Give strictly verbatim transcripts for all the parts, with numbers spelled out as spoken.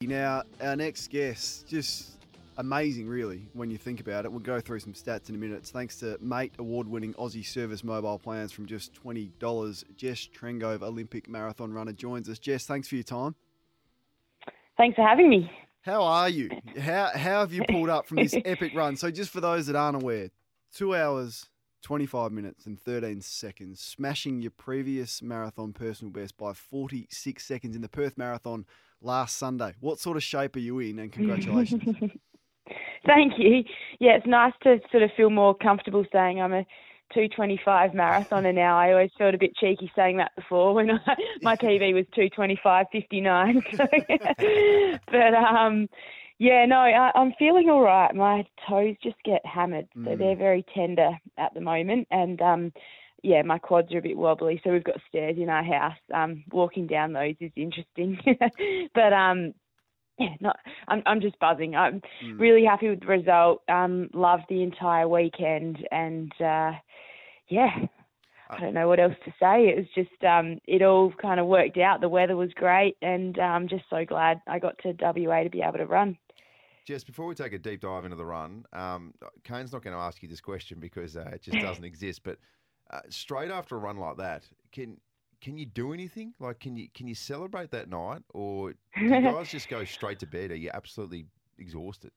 Now, our next guest, just amazing, really, when you think about it. We'll go through some stats in a minute. It's thanks to Mate award-winning Aussie service mobile plans from just twenty dollars. Jess Trengove, Olympic marathon runner, joins us. Jess, thanks for your time. Thanks for having me. How are you? How how have you pulled up from this epic run? So just for those that aren't aware, two hours, twenty-five minutes and thirteen seconds, smashing your previous marathon personal best by forty-six seconds in the Perth Marathon last Sunday. What sort of shape are you in, and congratulations? Thank you. Yeah, it's nice to sort of feel more comfortable saying I'm a two twenty-five marathoner now. I always felt a bit cheeky saying that before when I, my P B was two twenty-five fifty-nine. So, but um, yeah, no, I, I'm feeling all right. My toes just get hammered, so Mm. they're very tender at the moment, and um, yeah, my quads are a bit wobbly. So we've got stairs in our house. Um, walking down those is interesting, but um. Yeah, not. I'm. I'm just buzzing. I'm Mm. really happy with the result. Um, loved the entire weekend, and uh, yeah, I don't know what else to say. It was just. Um, it all kind of worked out. The weather was great, and I'm just so glad I got to W A to be able to run. Jess, before we take a deep dive into the run, um, Kane's not going to ask you this question because uh, it just doesn't exist. But uh, straight after a run like that, can can you do anything? Like, can you can you celebrate that night, or do you guys just go straight to bed? Are you absolutely exhausted?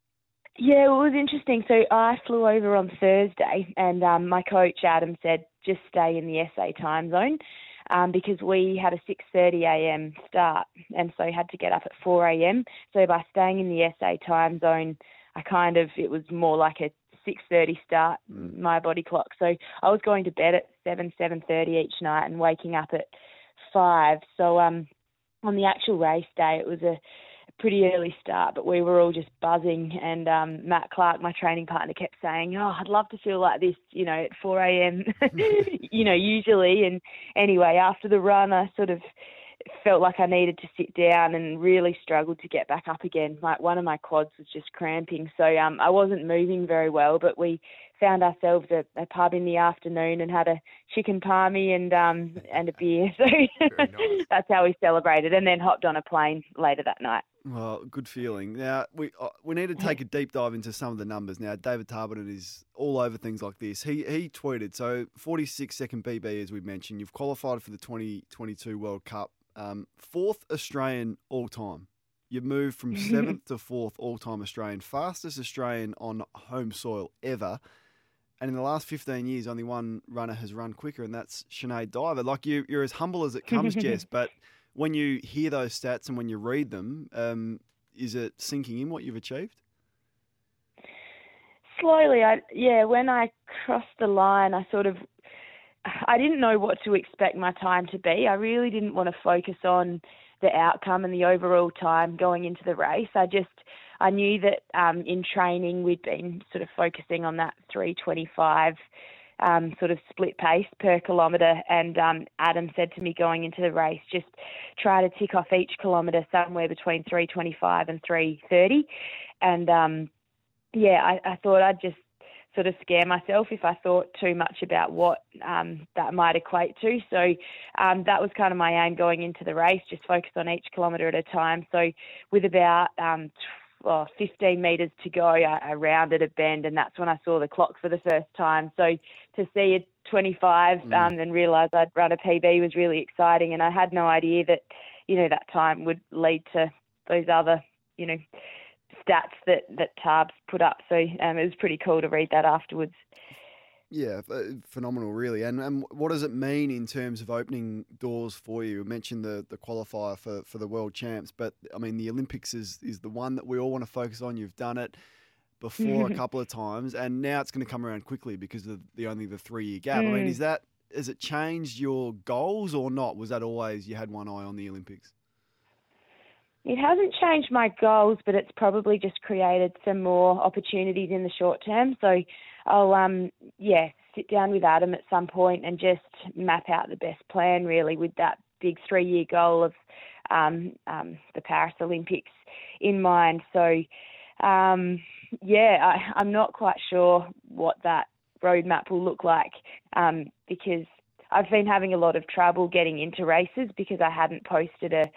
Yeah, it was interesting. So I flew over on Thursday, and um, my coach Adam said just stay in the S A time zone um, because we had a six thirty a.m. start, and so had to get up at four a.m. So by staying in the S A time zone, I kind of it was more like a six thirty start, Mm. my body clock. So I was going to bed at seven, seven thirty each night and waking up at five. So um, on the actual race day, it was a pretty early start, but we were all just buzzing. And um, Matt Clark, my training partner, kept saying, oh, I'd love to feel like this, you know, at four a.m., you know, usually. And anyway, after the run, I sort of felt like I needed to sit down and really struggled to get back up again. Like one of my quads was just cramping. So um, I wasn't moving very well, but we found ourselves a, a pub in the afternoon and had a chicken palmy and um, and a beer. So nice. that's how we celebrated, and then hopped on a plane later that night. Well, good feeling. Now, we uh, we need to take a deep dive into some of the numbers. Now, David Tarbutin is all over things like this. He he tweeted, so forty-six second B B, as we mentioned. You've qualified for the twenty twenty-two World Cup. Um, fourth Australian all-time. You've moved from seventh to fourth all-time Australian. Fastest Australian on home soil ever. And in the last fifteen years, only one runner has run quicker, and that's Sinead Diver. Like, you, you're as humble as it comes, Jess, but when you hear those stats and when you read them, um, is it sinking in what you've achieved? Slowly, I yeah. When I crossed the line, I sort of, I didn't know what to expect my time to be. I really didn't want to focus on the outcome and the overall time going into the race. I just, I knew that um, in training we'd been sort of focusing on that three twenty-five um, sort of split pace per kilometre, and um, Adam said to me going into the race, just try to tick off each kilometre somewhere between three twenty-five and three thirty, and um, yeah, I, I thought I'd just sort of scare myself if I thought too much about what um, that might equate to. So um, that was kind of my aim going into the race, just focus on each kilometre at a time. So with about um, well, fifteen metres to go, I, I rounded a bend, and that's when I saw the clock for the first time. So to see a twenty-five Mm. um, and realise I'd run a P B was really exciting, and I had no idea that, you know, that time would lead to those other, you know, stats that, that Tarbs put up. So um, it was pretty cool to read that afterwards. Yeah, phenomenal, really. And, and what does it mean in terms of opening doors for you? You mentioned the, the qualifier for, for the World Champs, but, I mean, the Olympics is, is the one that we all want to focus on. You've done it before a couple of times, and now it's going to come around quickly because of the only the three-year gap. Mm. I mean, is that has it changed your goals or not? Was that always you had one eye on the Olympics? It hasn't changed my goals, but it's probably just created some more opportunities in the short term. So I'll, um, yeah, sit down with Adam at some point and just map out the best plan, really, with that big three-year goal of um, um, the Paris Olympics in mind. So, um, yeah, I, I'm not quite sure what that roadmap will look like um, because I've been having a lot of trouble getting into races because I hadn't posted a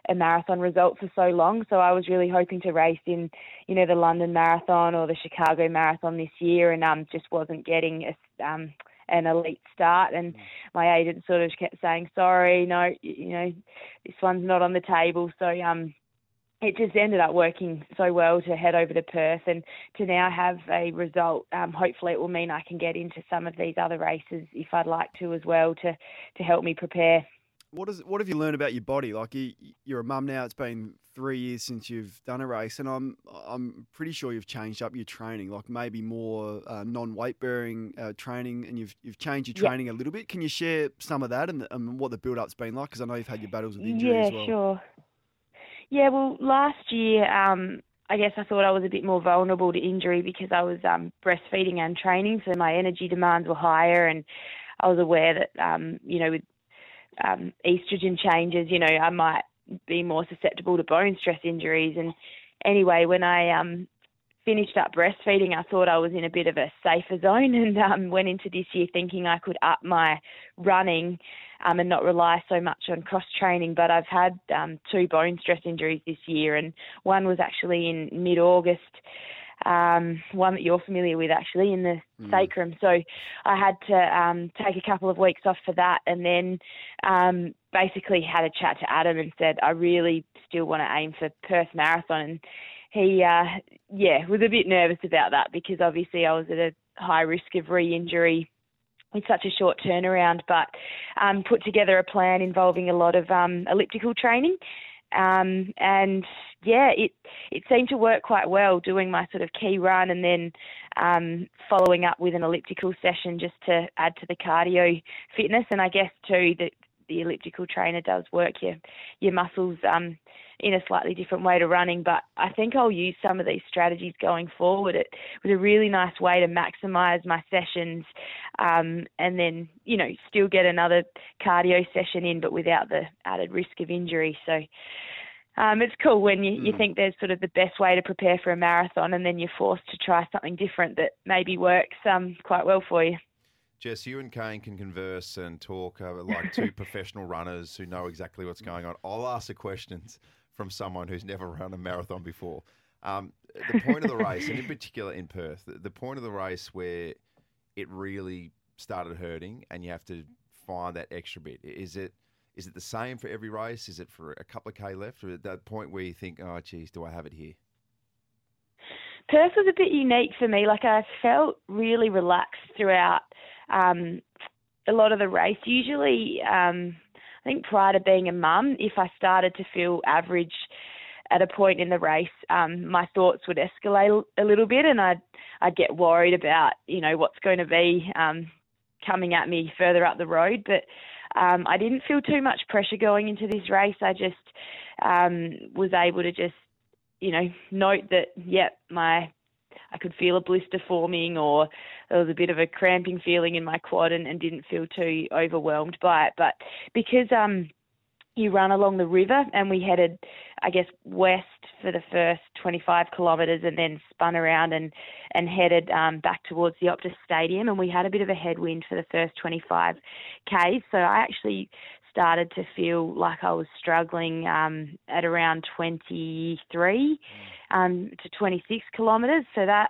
a marathon result for so long. So I was really hoping to race in, you know, the London Marathon or the Chicago Marathon this year, and um, just wasn't getting a, um, an elite start. And mm. my agent sort of kept saying, sorry, no, you know, this one's not on the table. So um, it just ended up working so well to head over to Perth and to now have a result. Um, hopefully it will mean I can get into some of these other races if I'd like to as well to, to help me prepare. What is what have you learned about your body? Like you, you're a mum now. It's been three years since you've done a race, and I'm I'm pretty sure you've changed up your training, like maybe more uh, non-weight bearing uh, training, and you've you've changed your training yep. a little bit. Can you share some of that and, the, and what the build-up's been like? Because I know you've had your battles with injury yeah, as well. Yeah, sure. Yeah, well, last year, um, I guess I thought I was a bit more vulnerable to injury because I was um, breastfeeding and training, so my energy demands were higher, and I was aware that um, you know with Um, estrogen changes, you know, I might be more susceptible to bone stress injuries. And anyway, when I um, finished up breastfeeding, I thought I was in a bit of a safer zone and um, went into this year thinking I could up my running um, and not rely so much on cross training. But I've had um, two bone stress injuries this year, and one was actually in mid-August. Um, one that you're familiar with actually in the mm. sacrum. So I had to um, take a couple of weeks off for that, and then um, basically had a chat to Adam and said, I really still want to aim for Perth Marathon. And he, uh, yeah, was a bit nervous about that because obviously I was at a high risk of re-injury with such a short turnaround, but um, put together a plan involving a lot of um, elliptical training. Um, and yeah, it, it seemed to work quite well, doing my sort of key run and then um, following up with an elliptical session just to add to the cardio fitness. And I guess too that the elliptical trainer does work your, your muscles um, in a slightly different way to running. But I think I'll use some of these strategies going forward. It was a really nice way to maximise my sessions um, and then, you know, still get another cardio session in, but without the added risk of injury. So um, it's cool when you, mm. you think there's sort of the best way to prepare for a marathon and then you're forced to try something different that maybe works um, quite well for you. Jess, you and Kane can converse and talk uh, like two professional runners who know exactly what's going on. I'll ask the questions from someone who's never run a marathon before. Um, the point of the race, and in particular in Perth, the, the point of the race where it really started hurting and you have to find that extra bit, is it is it the same for every race? Is it for a couple of K left? Or at that point where you think, oh, geez, do I have it here? Perth was a bit unique for me. Like I felt really relaxed throughout um, a lot of the race. Usually, um, I think prior to being a mum, if I started to feel average at a point in the race, um, my thoughts would escalate a little bit, and I'd I'd get worried about, you know, what's going to be um, coming at me further up the road. But um, I didn't feel too much pressure going into this race. I just um, was able to just, you know, note that, yep, my I could feel a blister forming, or there was a bit of a cramping feeling in my quad, and, and didn't feel too overwhelmed by it. But because um, you run along the river, and we headed, I guess, west for the first twenty-five kilometres and then spun around and, and headed um, back towards the Optus Stadium, and we had a bit of a headwind for the first twenty-five Ks. So I actually started to feel like I was struggling um, at around twenty-three um, to twenty-six kilometres. So that,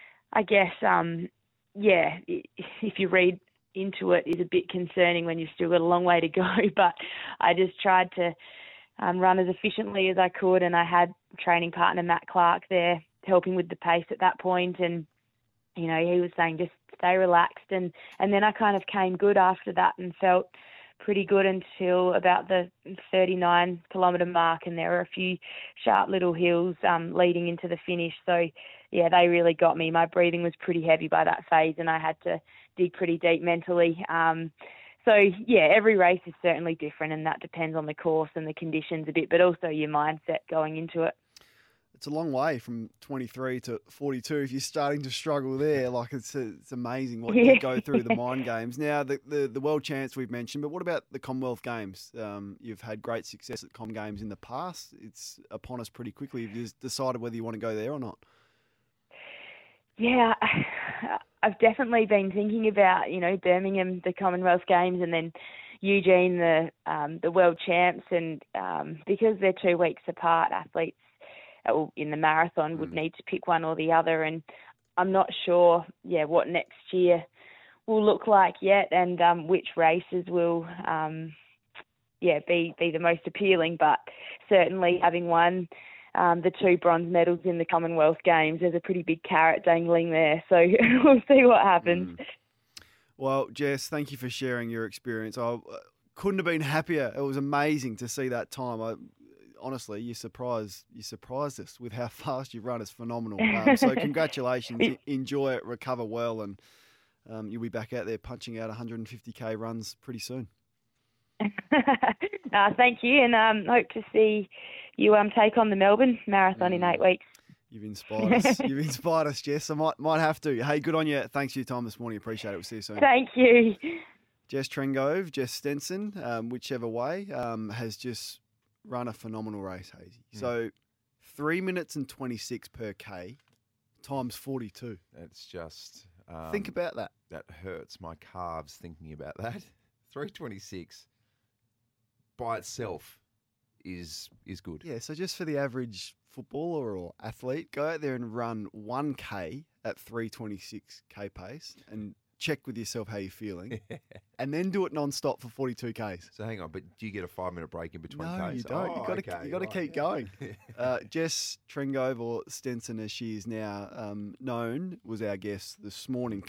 I guess, um, yeah, if you read into it, is a bit concerning when you've still got a long way to go. But I just tried to um, run as efficiently as I could, and I had training partner Matt Clark there helping with the pace at that point, and you know, he was saying just stay relaxed, and, and then I kind of came good after that and felt pretty good until about the thirty-nine kilometre mark, and there were a few sharp little hills um, leading into the finish. So yeah, they really got me. My breathing was pretty heavy by that phase, and I had to dig pretty deep mentally. Um, so yeah, every race is certainly different, and that depends on the course and the conditions a bit, but also your mindset going into it. It's a long way from twenty-three to forty-two. If you're starting to struggle there, like it's it's amazing what yeah. you go through the mind games. Now, the, the, the World Champs we've mentioned, but what about the Commonwealth Games? Um, you've had great success at Com Games in the past. It's upon us pretty quickly. You've just decided whether you want to go there or not. Yeah, I've definitely been thinking about, you know, Birmingham, the Commonwealth Games, and then, Eugene the um, the world champs, and um, because they're two weeks apart, athletes uh, in the marathon would Mm. need to pick one or the other, and I'm not sure, yeah, what next year will look like yet, and um, which races will, um, yeah, be be the most appealing. But certainly having won um, the two bronze medals in the Commonwealth Games, there's a pretty big carrot dangling there. So we'll see what happens. Mm. Well, Jess, thank you for sharing your experience. I uh, couldn't have been happier. It was amazing to see that time. I, honestly, you surprised you surprised us with how fast you've run. It's phenomenal. Um, so congratulations. E- Enjoy it, recover well, and um, you'll be back out there punching out one hundred fifty K runs pretty soon. uh, thank you, and um, hope to see you um, take on the Melbourne Marathon mm. in eight weeks. You've inspired us. You've inspired us, Jess. I might might have to. Hey, good on you. Thanks for your time this morning. Appreciate it. We'll see you soon. Thank you. Jess Trengove, Jess Stenson, um, whichever way, um, has just run a phenomenal race, Hazy. Mm. So three minutes and twenty-six per K times forty-two. That's just... Um, Think about that. That hurts my calves thinking about that. three twenty-six by itself is is good. Yeah, so just for the average footballer or athlete, go out there and run one K at three twenty-six K pace and check with yourself how you're feeling, and then do it non-stop for forty-two Ks. So hang on, but do you get a five-minute break in between no, Ks? you don't. Oh, You've got to okay, you got to right. keep going. uh, Jess Trengove, or Stenson as she is now um, known, was our guest this morning.